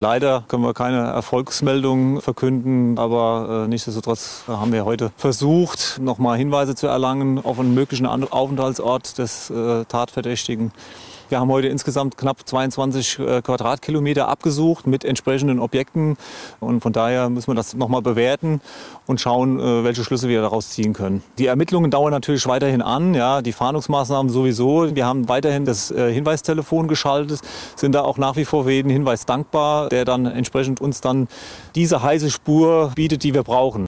Leider können wir keine Erfolgsmeldung verkünden, aber nichtsdestotrotz haben wir heute versucht, nochmal Hinweise zu erlangen auf einen möglichen Aufenthaltsort des Tatverdächtigen. Wir haben heute insgesamt knapp 22 Quadratkilometer abgesucht mit entsprechenden Objekten. Und von daher müssen wir das nochmal bewerten und schauen, welche Schlüsse wir daraus ziehen können. Die Ermittlungen dauern natürlich weiterhin an, ja, die Fahndungsmaßnahmen sowieso. Wir haben weiterhin das Hinweistelefon geschaltet, sind da auch nach wie vor für jeden Hinweis dankbar, der dann entsprechend uns dann diese heiße Spur bietet, die wir brauchen.